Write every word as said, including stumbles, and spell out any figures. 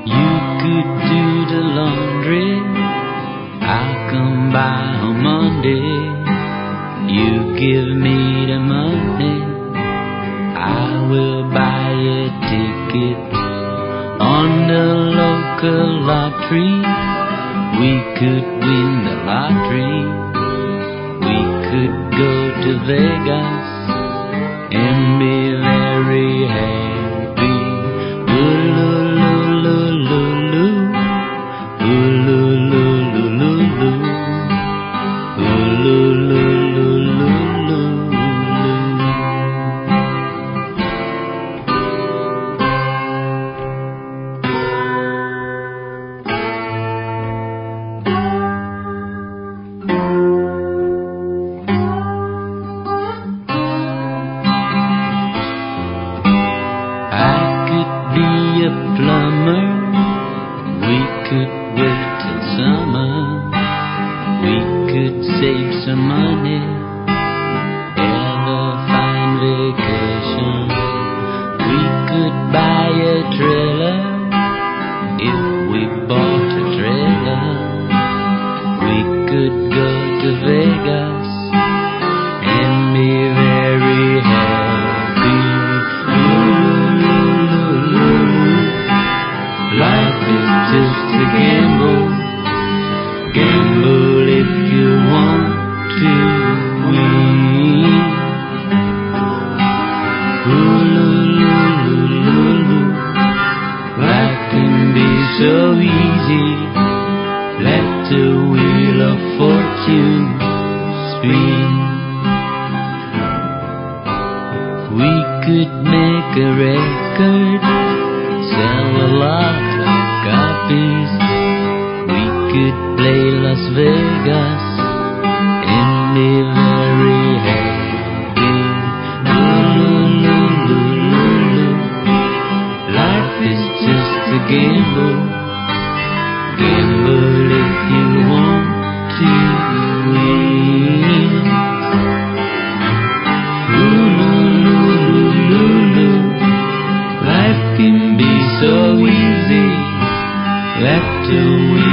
You could do the laundry, I'll come by on Monday. You give me the money, I will buy a ticket on the local lottery. We could win the lottery, we could go to Vegas and be very happy. Ooh-loo-loo-loo-loo-loo, ooh-loo-loo-loo-loo-loo, ooh-loo-loo-loo-loo-loo. Be a plumber, we could wait till summer. We could save some money, have a fine vacation. We could buy a trailer, if we bought a trailer. We could go to Vegas and be very happy. Life is just a gamble. Gamble if you want to win. Ooh-loo-loo-loo-loo-loo. Life can be so easy. Let the wheel of fortune spin. We could make a record, sell a lot of copies. We could play Las Vegas and be very happy. Ooh-loo-loo-loo-loo-loo. Life is just a gamble. Gamble if you want to win. Ooh-loo-loo-loo-loo-loo. Life can be so easy. Let the wind